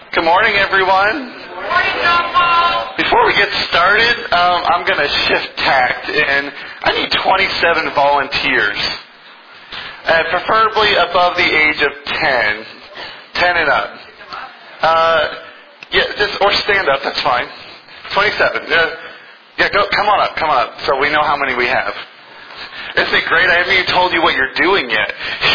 Good morning, everyone. Good morning, John Paul. Before we get started, I'm going to shift tact, and I need 27 volunteers, preferably above the age of 10 and up. Or stand up. That's fine. 27. Come on up, so we know how many we have. Isn't it great? I haven't even told you what you're doing yet.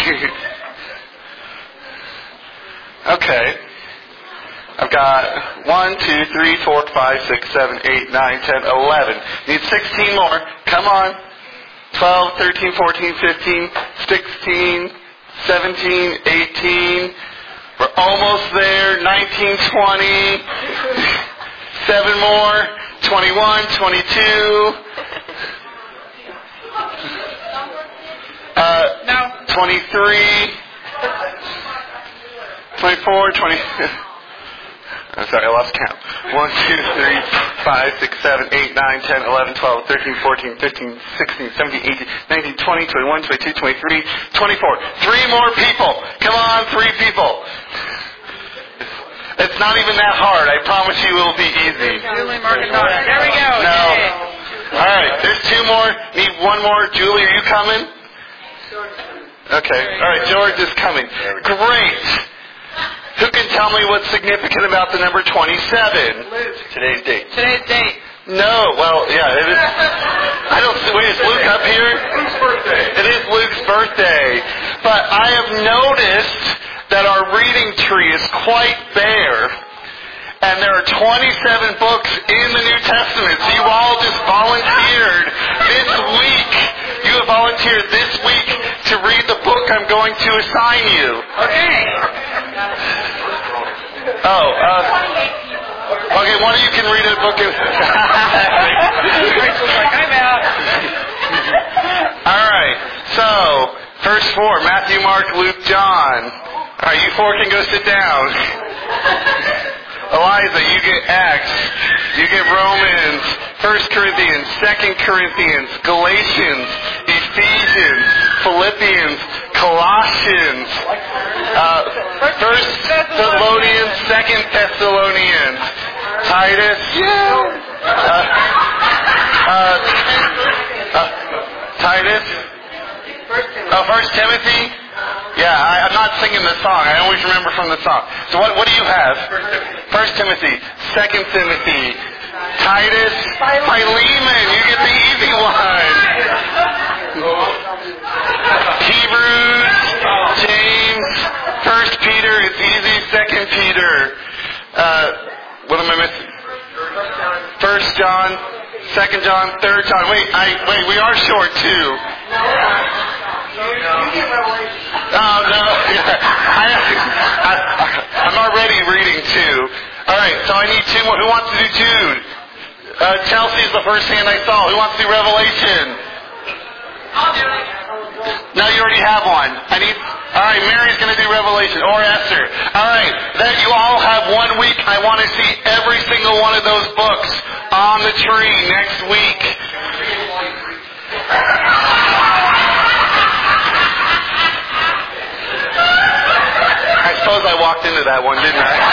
Okay. I've got 1, 2, 3, 4, 5, 6, 7, 8, 9, 10, 11. Need 16 more. Come on. 12, 13, 14, 15, 16, 17, 18. We're almost there. 19, 20. 7 more. 21, 22. 23. 24, 20. I'm sorry, I lost count. 1, 2, 3, 5, 6, 7, 8, 9, 10, 11, 12, 13, 14, 15, 16, 17, 18, 19, 20, 21, 22, 23, 24. 3 more people. Come on, 3 people. It's not even that hard. I promise you it will be easy. Julie, Mark, and Donna. There we go. No. All right, there's 2 more. Need 1 more. Julie, are you coming? Okay. All right, George is coming. Great. Who can tell me what's significant about the number 27? Today's date. Today's date. No, well, yeah, it is. I don't see. Wait, is Luke up here? Luke's birthday. It is Luke's birthday. But I have noticed that our reading tree is quite bare. And there are 27 books in the New Testament. So you all just volunteered this week. You have volunteered this week to read the book I'm going to assign you. Okay. Okay, one of you can read a book. Rachel's like, I'm out. All right. So, first 4, Matthew, Mark, Luke, John. All right, you 4 can go sit down. Eliza, you get Acts. You get Romans, 1 Corinthians, 2 Corinthians, Galatians, Ephesians, Philippians, Colossians, 1 Thessalonians, 2 Thessalonians, Titus, Titus, 1 Timothy. Yeah, I'm not singing the song. I always remember from the song. So what do you have? 1 Timothy, 2 Timothy, Titus, Philemon. You get the easy one. Hebrews, James, 1 Peter. It's easy. 2 Peter. What am I missing? 1 John, 2 John, 3 John. Wait. We are short too. Oh, no. I'm already reading 2. All right, so I need 2 more. Who wants to do Jude? Chelsea's the first hand I saw. Who wants to do Revelation? I'll do it. No, you already have one. All right, Mary's going to do Revelation, or Esther. All right, then you all have 1 week. I want to see every single one of those books on the tree next week. I suppose I walked into that one, didn't I?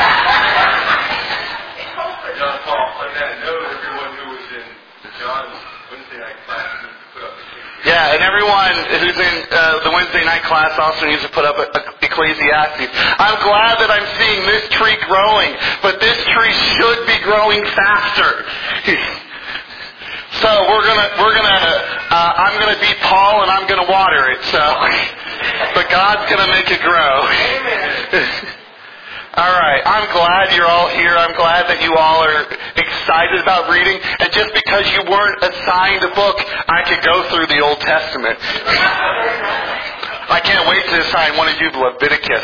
John Paul, on that note, everyone who was in John's Wednesday night class needs to put up a picture. Yeah, and everyone who's in the Wednesday night class also needs to put up Ecclesiastes. I'm glad that I'm seeing this tree growing, but this tree should be growing faster. So I'm gonna be Paul and I'm gonna water it. So, but God's gonna make it grow. All right, I'm glad you're all here. I'm glad that you all are excited about reading. And just because you weren't assigned a book, I could go through the Old Testament. I can't wait to assign one of you Leviticus.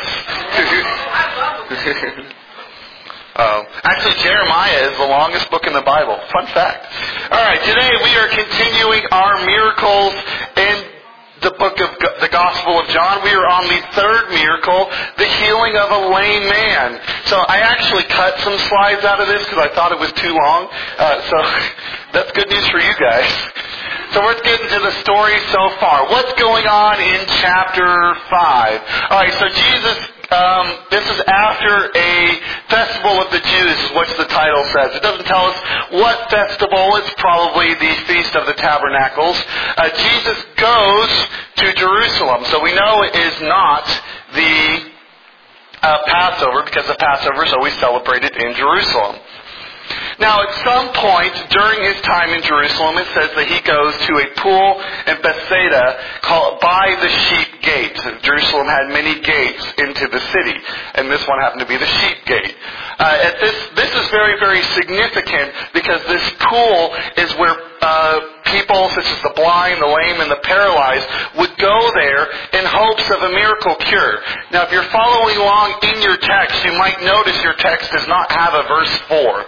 Actually, Jeremiah is the longest book in the Bible. Fun fact. All right, today we are continuing our miracles in the book of the Gospel of John. We are on the 3rd miracle, the healing of a lame man. So I actually cut some slides out of this because I thought it was too long. So that's good news for you guys. So let's get into the story so far. What's going on in chapter 5? All right, so Jesus This is after a festival of the Jews, is what the title says. It doesn't tell us what festival. It's probably the Feast of the Tabernacles. Jesus goes to Jerusalem. So we know it is not the Passover, because the Passover is always celebrated in Jerusalem. Now, at some point during his time in Jerusalem, it says that he goes to a pool in Bethsaida called by the Sheep Gate. Jerusalem had many gates into the city, and this one happened to be the Sheep Gate. This is very, very significant because this pool is where people such as the blind, the lame, and the paralyzed would go there in hopes of a miracle cure. Now, if you're following along in your text, you might notice your text does not have a verse 4.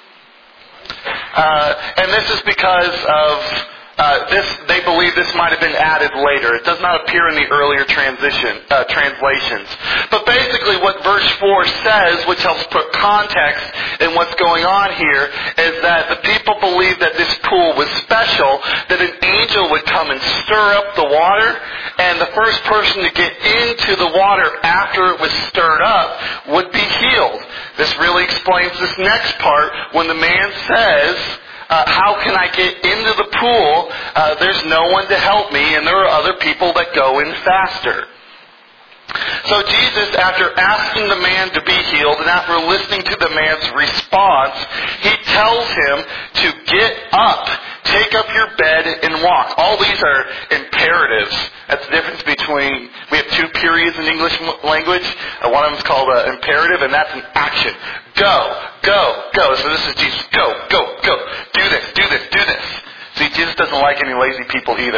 And this is because of they believe this might have been added later. It does not appear in the earlier translations. But basically what verse 4 says, which helps put context in what's going on here, is that the people believed that this pool was special, that an angel would come and stir up the water, and the first person to get into the water after it was stirred up would be healed. This really explains this next part when the man says, how can I get into the pool? There's no one to help me, and there are other people that go in faster. So Jesus, after asking the man to be healed, and after listening to the man's response, he tells him to get up, take up your bed, and walk. All these are imperatives. That's the difference between, we have two periods in English language. One of them is called imperative, and that's an action. Go, go, go. So this is Jesus. Go, go, go. Do this, do this, do this. See, Jesus doesn't like any lazy people either.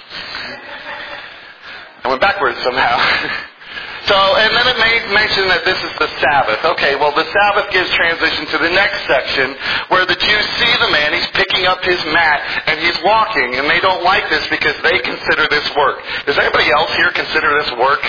I went backwards somehow. So, and then it may mention that this is the Sabbath. Okay, well, the Sabbath gives transition to the next section where the Jews see the man, he's picking up his mat, and he's walking, and they don't like this because they consider this work. Does anybody else here consider this work?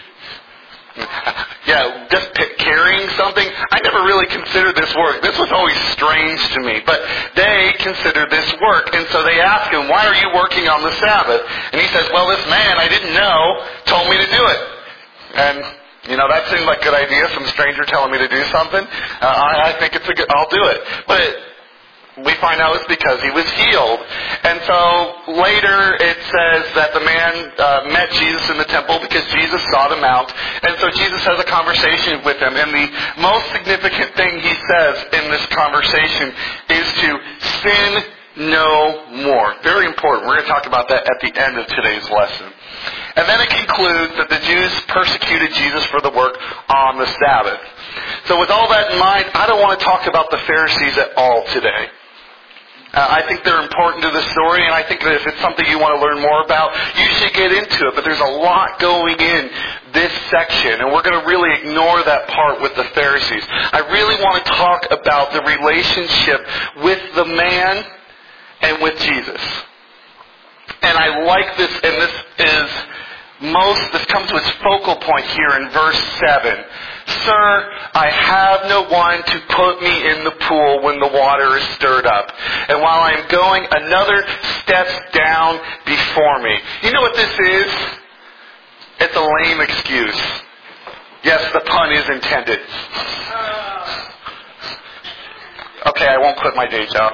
Yeah, just carrying something. I never really considered this work. This was always strange to me. But they consider this work. And so they ask him, why are you working on the Sabbath? And he says, well, this man I didn't know told me to do it. And, that seemed like a good idea. Some stranger telling me to do something. I think it's I'll do it. But we find out it's because he was healed. And so later it says that the man met Jesus in the temple because Jesus sought him out. And so Jesus has a conversation with him. And the most significant thing he says in this conversation is to sin no more. Very important. We're going to talk about that at the end of today's lesson. And then it concludes that the Jews persecuted Jesus for the work on the Sabbath. So with all that in mind, I don't want to talk about the Pharisees at all today. I think they're important to the story, and I think that if it's something you want to learn more about, you should get into it. But there's a lot going in this section, and we're going to really ignore that part with the Pharisees. I really want to talk about the relationship with the man and with Jesus. And I like this, and this comes to its focal point here in verse 7. Sir, I have no one to put me in the pool when the water is stirred up. And while I am going, another steps down before me. You know what this is? It's a lame excuse. Yes, the pun is intended. Okay, I won't quit my day job.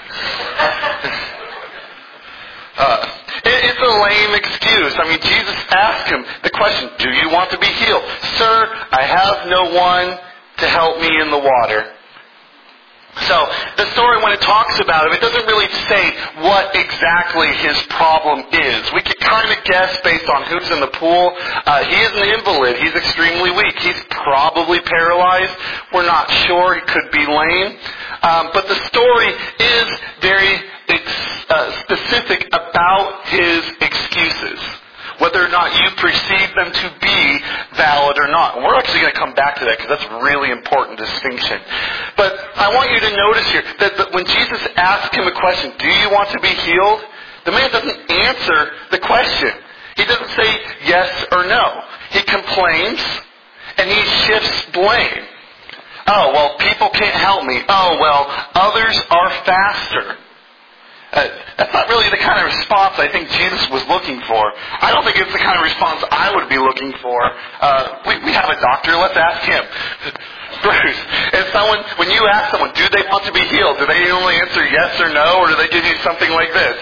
It's a lame excuse. I mean, Jesus asked him the question, do you want to be healed? Sir, I have no one to help me in the water. So, the story, when it talks about it doesn't really say what exactly his problem is. We can kind of guess based on who's in the pool. He is an invalid. He's extremely weak. He's probably paralyzed. We're not sure. He could be lame. But the story is very specific about his excuses, whether or not you perceive them to be valid or not. And we're actually going to come back to that because that's a really important distinction. But I want you to notice here that when Jesus asks him a question, do you want to be healed? The man doesn't answer the question. He doesn't say yes or no. He complains and he shifts blame. Oh, well, people can't help me. Oh, well, others are faster. That's not really the kind of response I think Jesus was looking for. I don't think it's the kind of response I would be looking for. We have a doctor. Let's ask him. Bruce, when you ask someone, do they want to be healed? Do they only answer yes or no, or do they give you something like this?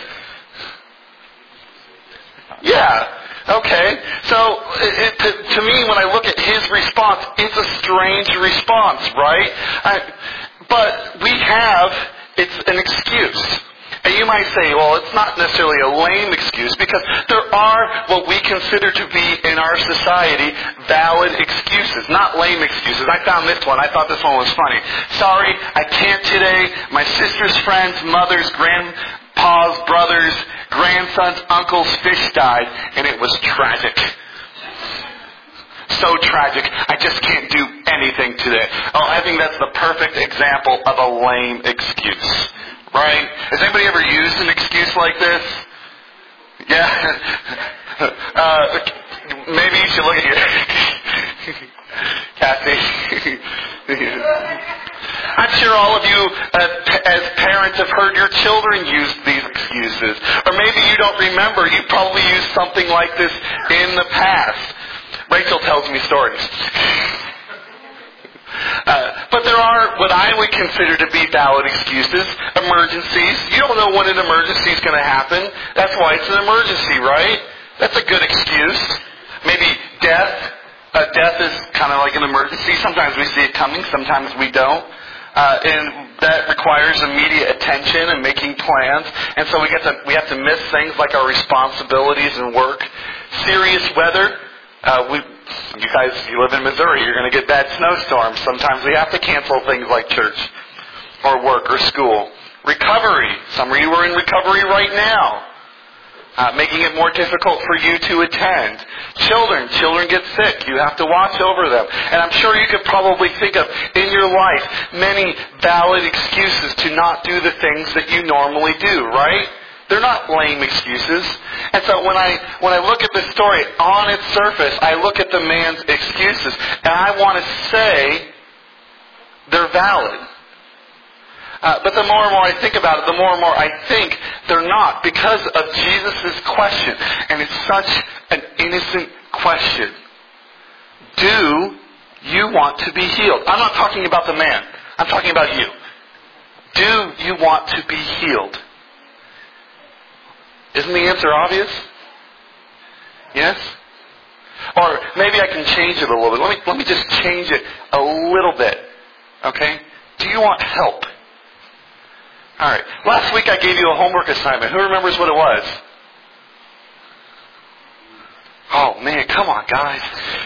Yeah. Okay. So, to me, when I look at his response, it's a strange response, right? But it's an excuse. And you might say, well, it's not necessarily a lame excuse, because there are what we consider to be in our society valid excuses, not lame excuses. I found this one. I thought this one was funny. Sorry, I can't today. My sister's friends, mothers, grandpa's brothers, grandsons, uncles' fish died, and it was tragic. So tragic. I just can't do anything today. Oh, I think that's the perfect example of a lame excuse. Right? Has anybody ever used an excuse like this? Yeah. Maybe you should look at your... Kathy. I'm sure all of you, as parents, have heard your children use these excuses. Or maybe you don't remember. You probably used something like this in the past. Rachel tells me stories. But there are what I would consider to be valid excuses. Emergencies. You don't know when an emergency is going to happen. That's why it's an emergency, right? That's a good excuse. Maybe death. Death is kind of like an emergency. Sometimes we see it coming. Sometimes we don't. And that requires immediate attention and making plans. And so we have to miss things like our responsibilities and work. Serious weather. You live in Missouri, you're going to get bad snowstorms. Sometimes we have to cancel things like church or work or school. Recovery. Some of you are in recovery right now, making it more difficult for you to attend. Children get sick. You have to watch over them. And I'm sure you could probably think of in your life many valid excuses to not do the things that you normally do, right? They're not lame excuses. And so when I look at this story, on its surface, I look at the man's excuses, and I want to say they're valid. But the more and more I think about it, the more and more I think they're not, because of Jesus' question. And it's such an innocent question. Do you want to be healed? I'm not talking about the man. I'm talking about you. Do you want to be healed? Isn't the answer obvious? Yes? Or maybe I can change it a little bit. Let me just change it a little bit. Okay? Do you want help? Alright. Last week I gave you a homework assignment. Who remembers what it was? Oh man, come on guys.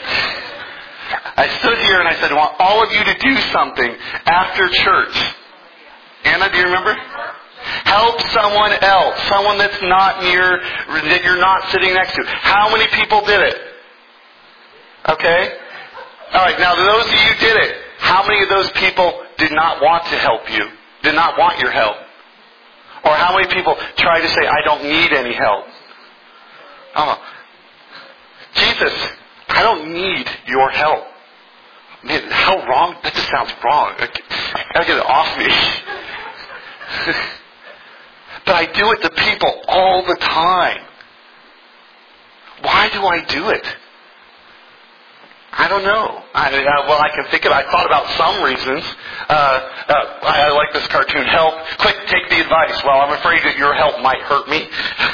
I stood here and I said, I want all of you to do something after church. Anna, do you remember? Help someone else, someone that's not near, that you're not sitting next to. How many people did it? Okay? Alright, now those of you who did it, how many of those people did not want to help you? Did not want your help? Or how many people tried to say, I don't need any help? Oh, Jesus, I don't need your help. Man, how wrong? That just sounds wrong. I gotta get it off me. But I do it to people all the time. Why do I do it? I don't know. I can think of it. I thought about some reasons. I like this cartoon. Help. Quick, take the advice. Well, I'm afraid that your help might hurt me.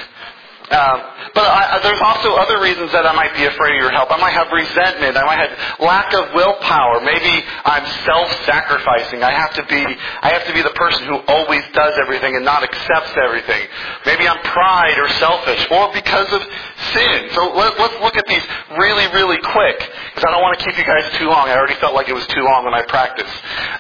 But there's also other reasons that I might be afraid of your help. I might have resentment. I might have lack of willpower. Maybe I'm self-sacrificing. I have to be the person who always does everything and not accepts everything. Maybe I'm pride or selfish, or because of sin. So let's look at these really, really quick, because I don't want to keep you guys too long. I already felt like it was too long when I practiced.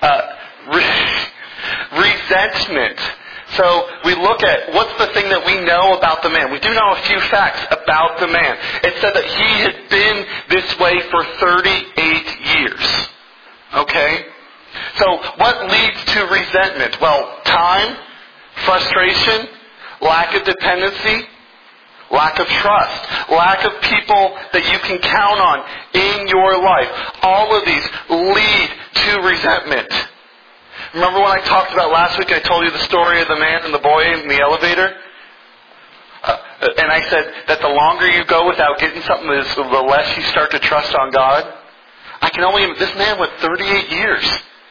Resentment. So we look at what's the thing that we know about the man. We do know a few facts about the man. It said that he had been this way for 38 years. Okay? So what leads to resentment? Well, time, frustration, lack of dependency, lack of trust, lack of people that you can count on in your life. All of these lead to resentment. Remember when I talked about last week, I told you the story of the man and the boy in the elevator? And I said that the longer you go without getting something, the less you start to trust on God. This man went 38 years.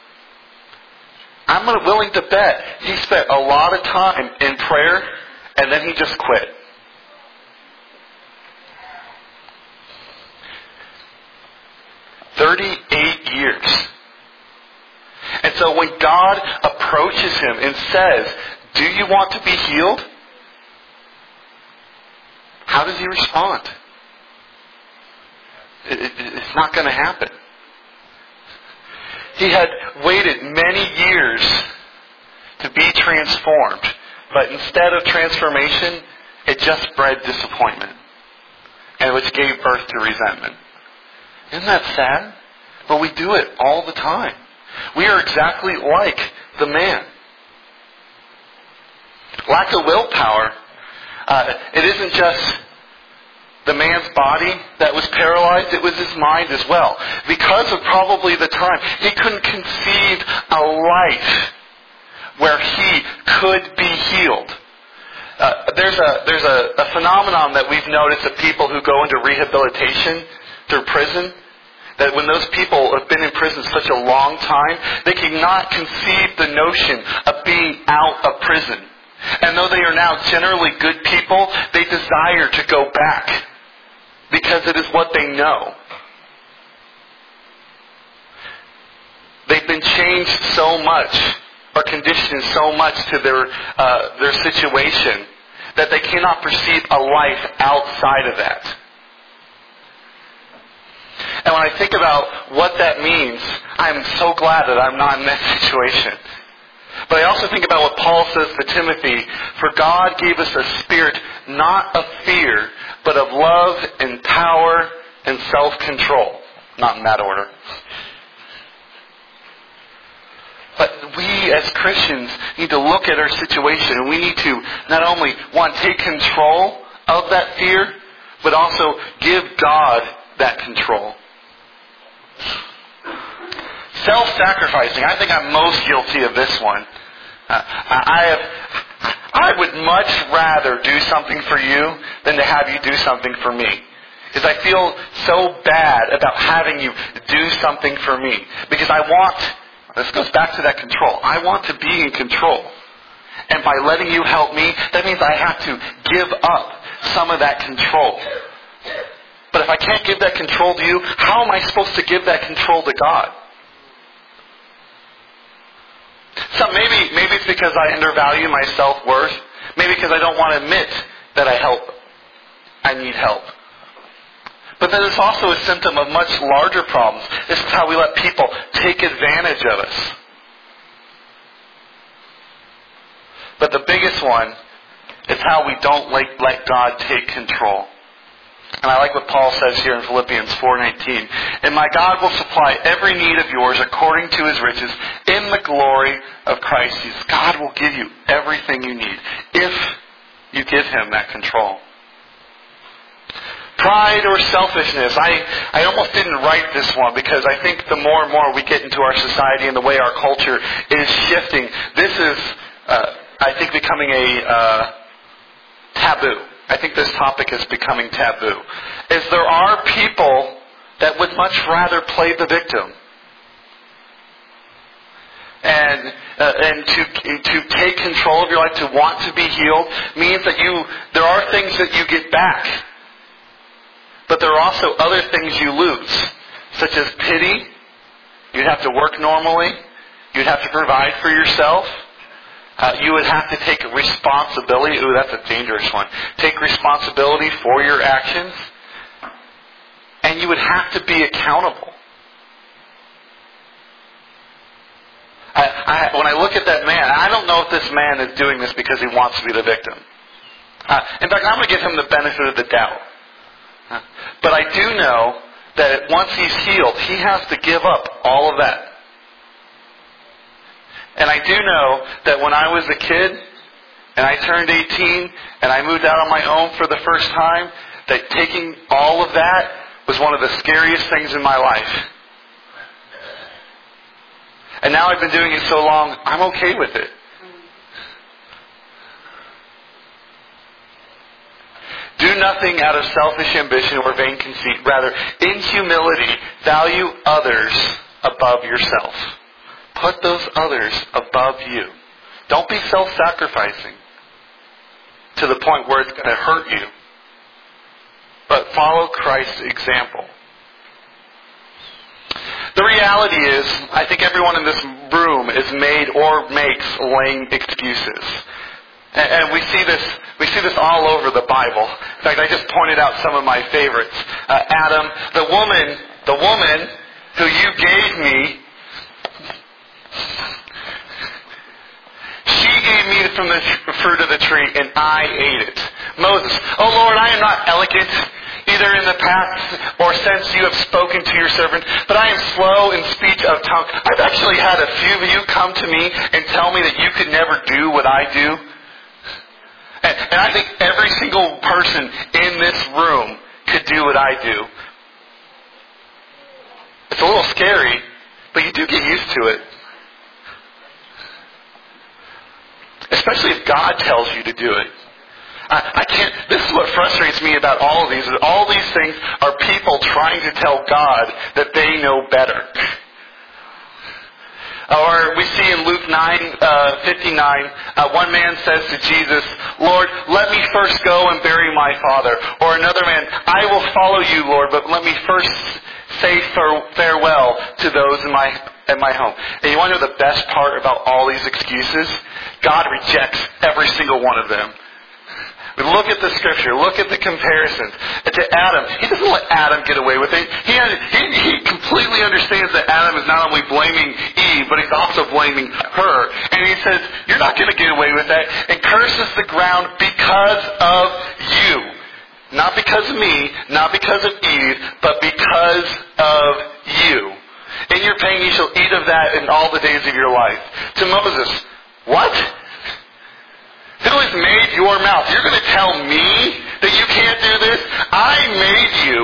I'm willing to bet he spent a lot of time in prayer, and then he just quit. "38 years. And so when God approaches him and says, "Do you want to be healed?" how does he respond? It's not going to happen. He had waited many years to be transformed, but instead of transformation, it just bred disappointment, and which gave birth to resentment. Isn't that sad? But we do it all the time. We are exactly like the man. Lack of willpower, it isn't just the man's body that was paralyzed, it was his mind as well. Because of probably the time, he couldn't conceive a life where he could be healed. There's a phenomenon that we've noticed of people who go into rehabilitation through prison, that when those people have been in prison such a long time, they cannot conceive the notion of being out of prison. And though they are now generally good people, they desire to go back because it is what they know. They've been changed so much or conditioned so much to their situation that they cannot perceive a life outside of that. And when I think about what that means, I'm so glad that I'm not in that situation. But I also think about what Paul says to Timothy, "For God gave us a spirit not of fear, but of love and power and self-control." Not in that order. But we as Christians need to look at our situation, and we need to not only, one, take control of that fear, but also give God that control. Self-sacrificing. I think I'm most guilty of this one. I would much rather do something for you than to have you do something for me. Because I feel so bad about having you do something for me. Because this goes back to that control. I want to be in control. And by letting you help me, that means I have to give up some of that control. But if I can't give that control to you, how am I supposed to give that control to God? So maybe it's because I undervalue my self-worth. Maybe because I don't want to admit that I need help. But then it's also a symptom of much larger problems. This is how we let people take advantage of us. But the biggest one is how we don't let God take control. And I like what Paul says here in Philippians 4:19. "And my God will supply every need of yours according to His riches in the glory of Christ Jesus." God will give you everything you need if you give Him that control. Pride or selfishness. I almost didn't write this one because I think the more and more we get into our society and the way our culture is shifting, this is, I think, becoming a taboo. I think this topic is becoming taboo. Is there are people that would much rather play the victim. And to take control of your life, to want to be healed, means that there are things that you get back. But there are also other things you lose, such as pity. You'd have to work normally. You'd have to provide for yourself. You would have to take responsibility. Ooh, that's a dangerous one. Take responsibility for your actions. And you would have to be accountable. When I look at that man, I don't know if this man is doing this because he wants to be the victim. In fact, I'm going to give him the benefit of the doubt. But I do know that once he's healed, he has to give up all of that. And I do know that when I was a kid and I turned 18 and I moved out on my own for the first time, that taking all of that was one of the scariest things in my life. And now I've been doing it so long, I'm okay with it. Do nothing out of selfish ambition or vain conceit. Rather, in humility, value others above yourself. Put those others above you. Don't be self-sacrificing to the point where it's going to hurt you. But follow Christ's example. The reality is, I think everyone in this room is made or makes lame excuses. And we see this all over the Bible. In fact, I just pointed out some of my favorites. Adam, the woman who you gave me, she gave me from the fruit of the tree, and I ate it. Moses, oh Lord, I am not elegant, either in the past or since you have spoken to your servant, but I am slow in speech of tongue. I've actually had a few of you come to me and tell me that you could never do what I do. And I think every single person in this room could do what I do. It's a little scary, but you do get used to it. Especially if God tells you to do it. I can't, this is what frustrates me about all of these, is all these things are people trying to tell God that they know better. Or we see in Luke 9:59, one man says to Jesus, Lord, let me first go and bury my father. Or another man, I will follow you, Lord, but let me first say farewell to those in my home. And you want to know the best part about all these excuses? God rejects every single one of them. Look at the scripture. Look at the comparisons. To Adam, he doesn't let Adam get away with it. He completely understands that Adam is not only blaming Eve, but he's also blaming her. And he says, you're not going to get away with that. And curses the ground because of you. Not because of me, not because of Eve, but because of you. In your pain you shall eat of that in all the days of your life. To Moses, what? Who has made your mouth? You're going to tell me that you can't do this? I made you.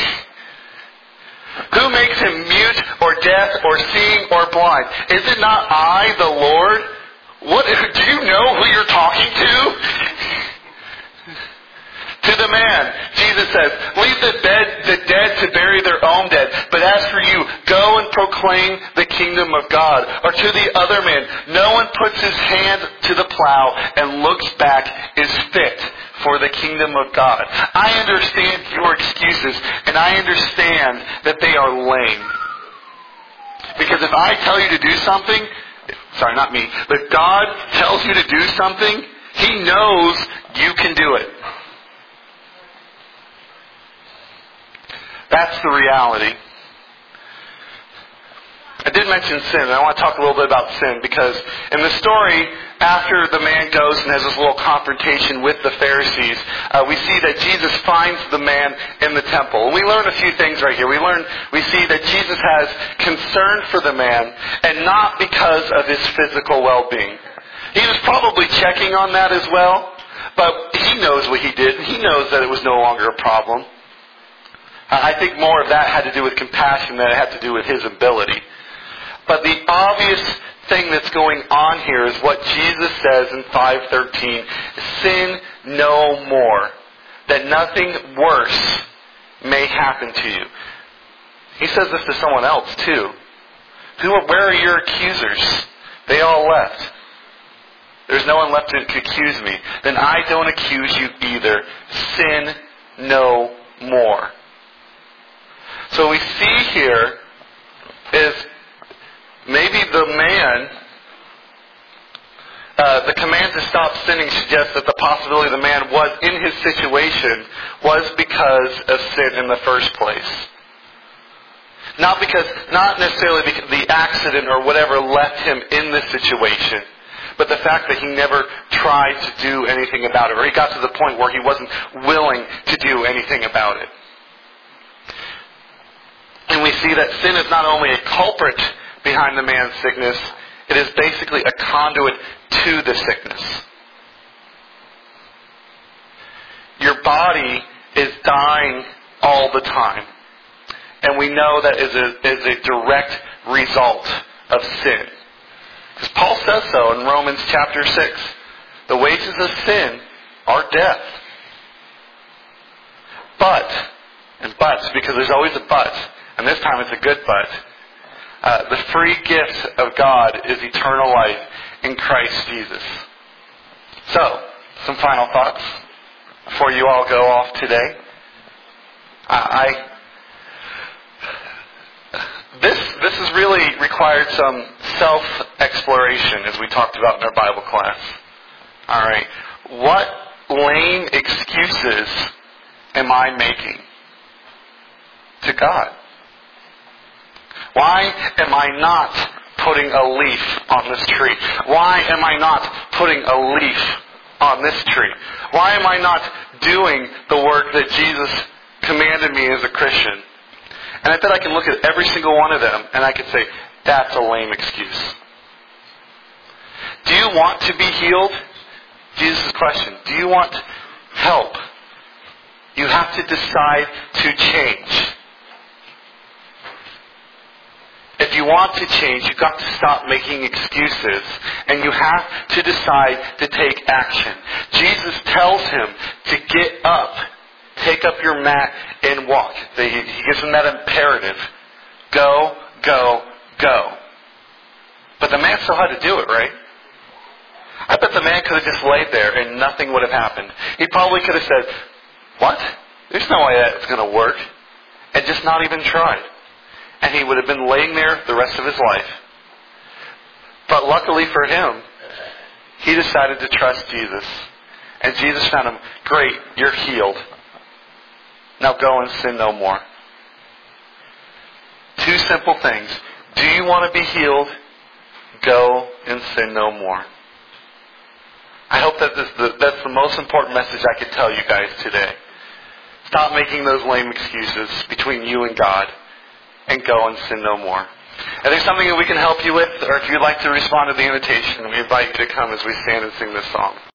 Who makes him mute or deaf or seeing or blind? Is it not I, the Lord? Do you know who you're talking to? To the man, Jesus says, leave the dead to bury their own dead. But as for you, go and proclaim the kingdom of God. Or to the other man, no one puts his hand to the plow and looks back is fit for the kingdom of God. I understand your excuses, and I understand that they are lame. Because if I tell you to do something, sorry, not me, but God tells you to do something, He knows you can do it. That's the reality. I did mention sin, and I want to talk a little bit about sin because in the story, after the man goes and has this little confrontation with the Pharisees, we see that Jesus finds the man in the temple. And we learn a few things right here. We see that Jesus has concern for the man, and not because of his physical well-being. He was probably checking on that as well, but he knows what he did, and he knows that it was no longer a problem. I think more of that had to do with compassion than it had to do with his ability. But the obvious thing that's going on here is what Jesus says in 5:13. Sin no more, that nothing worse may happen to you. He says this to someone else too. Where are your accusers? They all left. There's no one left to accuse me. Then I don't accuse you either. Sin no more. So we see here is maybe the man, the command to stop sinning suggests that the possibility the man was in his situation was because of sin in the first place. Not necessarily because the accident or whatever left him in this situation, but the fact that he never tried to do anything about it, or he got to the point where he wasn't willing to do anything about it. And we see that sin is not only a culprit behind the man's sickness, it is basically a conduit to the sickness. Your body is dying all the time. And we know that is a direct result of sin. Because Paul says so in Romans chapter 6. The wages of sin are death. But, and buts, because there's always a but, and this time it's a good but. The free gift of God is eternal life in Christ Jesus. So, some final thoughts before you all go off today. This has really required some self-exploration, as we talked about in our Bible class. All right, what lame excuses am I making to God? Why am I not putting a leaf on this tree? Why am I not putting a leaf on this tree? Why am I not doing the work that Jesus commanded me as a Christian? And I bet I can look at every single one of them and I could say, that's a lame excuse. Do you want to be healed? Jesus' question. Do you want help? You have to decide to change. If you want to change, you've got to stop making excuses. And you have to decide to take action. Jesus tells him to get up, take up your mat, and walk. He gives him that imperative. Go, go, go. But the man still had to do it, right? I bet the man could have just laid there and nothing would have happened. He probably could have said, what? There's no way that's going to work. And just not even tried. And he would have been laying there the rest of his life. But luckily for him, he decided to trust Jesus. And Jesus found him, great, you're healed. Now go and sin no more. Two simple things. Do you want to be healed? Go and sin no more. I hope that that's the most important message I could tell you guys today. Stop making those lame excuses between you and God. And go and sin no more. If there's something that we can help you with, or if you'd like to respond to the invitation, we invite you to come as we stand and sing this song.